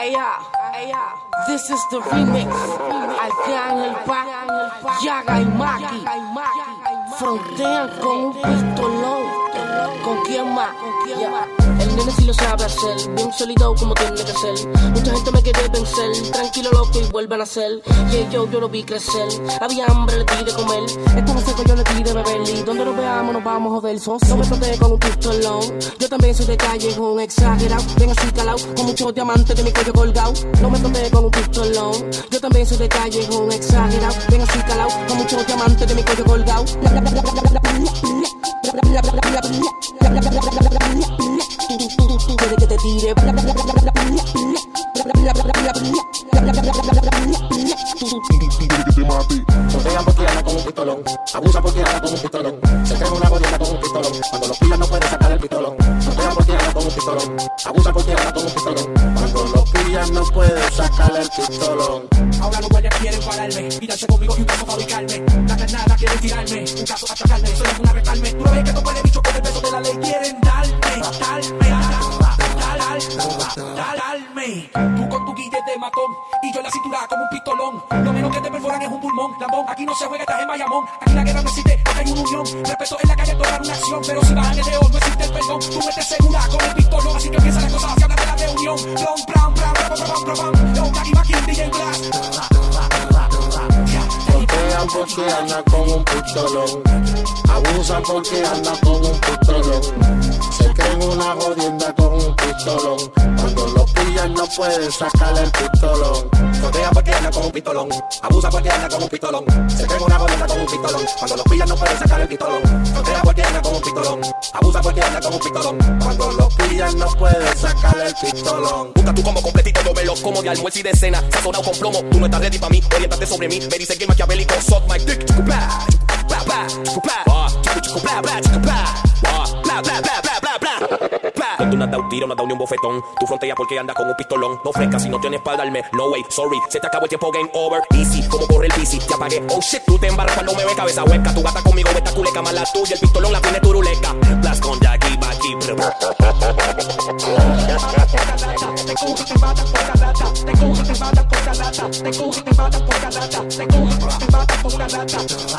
This is the remix. Arcángel Pa, Yaga y Maki frontean con un pistolón. ¿Con quién más? El nene sí lo sabe hacer, bien sólido como tiene que ser. Mucha gente me quiere vencer, tranquilo loco y vuelve a nacer. Y yo lo vi crecer, había hambre, le di de comer. Estaba seco, yo le di de beber. Y donde nos veamos nos vamos a joder. No me protege con un pistolón. Yo también soy de callejón exagerado, ven así calao, con muchos diamantes de mi cuello colgado. No me protege con un pistolón. Yo también soy de callejón exagerado, ven así calao, con muchos diamantes de mi cuello colgado. Quiere que te tire. Frontean porque anda con un pistolón, abusa porque anda con un pistolón, se cree una gordita con un pistolón, cuando los pillan no puede sacar el pistolón. Frontean porque anda con un pistolón, abusa porque anda con un pistolón, cuando los pillan no puede sacar el pistolón. Ahora los guardias quieren pararme, mirarse conmigo y un caso fabricarme. La carnada quieren tirarme, un caso achacarme, solo es una arrestarme. Tú no ves que estos puede bichos con el peso de la ley quieren darme. Tú con tu guille de matón y yo en la cintura como un pistolón. Lo menos que te perforan es un pulmón, lambón. Aquí no se juega, estás en Bayamón. Aquí la guerra no existe, aquí hay una unión. Respeto en la calle, toda una acción. Pero si bajan el león, no existe el perdón. Tú metes segura con el pistolón, así que empieza la cosa, se habla de la reunión. Long, plan, Yo, Jackie Maki, DJ Blast. Frontean porque anda con un pistolón, abusan porque anda con un pistolón, se creen una jodienda con un pistolón, cuando los pillan no pueden sacar el pistolón. Frontean porque anda con un pistolón, abusa porque anda con un pistolón, se creen una jodienda con un pistolón, cuando los pillan no pueden sacar el pistolón. Frontean porque anda con un pistolón, abusa porque anda con un pistolón, cuando los pillan no pueden sacar el pistolón. Busca tu combo completito, yo me lo como de almuerzo y de cena. Sazonado con plomo, tú no estás ready pa' mí. Oriéntate sobre mí, me dice que el maquiavélico. Suck my dick, chucupá, chucupá, chucupá, chucupá, bla, bla, bla, bla, bla, bla, bla. No, tú no has dado tiro, no has dado ni un bofetón. Tu frontea porque andas con un pistolón. No frescas si no tienes para darme. No way, sorry, se te acabó el tiempo, game over. Easy, como corre el bici, te apagué. Oh shit, tú te embarras cuando me ve cabeza hueca. Tu gata conmigo, esta culeca más la tuya. El pistolón la tiene turuleca. Blast con Jackie, Maki, te coge, te matan por la lata. Te coge, te matan por la lata. Te coge, te matan por la lata. Te coge, te matan por una lata.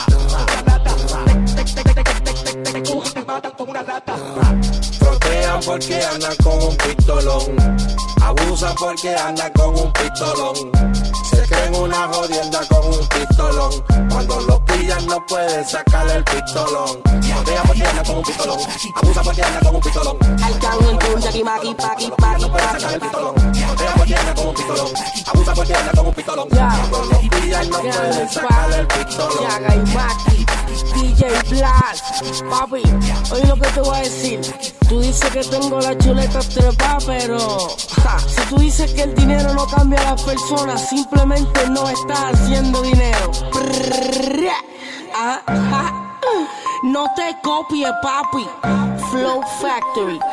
Te coge, te matan por una lata. Frontean porque andan con un pistolón, abusan porque andan con un pistolón, se creen una jodienda con un pistolón, cuando los pillan no pueden sacar el pistolón. Frontean porque andan con un pistolón, abusan porque andan con un pistolón, Arcángel Pa, Yaga, Maki, no pueden sacar el pistolón. Frontean porque andan con un pistolón, abusan porque andan con un pistolón, cuando los pillan no pueden sacar el pistolón. Yaga y Maki, DJ Blast. Papi, oye lo que te voy a decir. Tú dices que tengo la chuleta trepa, pero si tú dices que el dinero no cambia a las personas, simplemente no estás haciendo dinero. No te copies, papi. Flow Factory.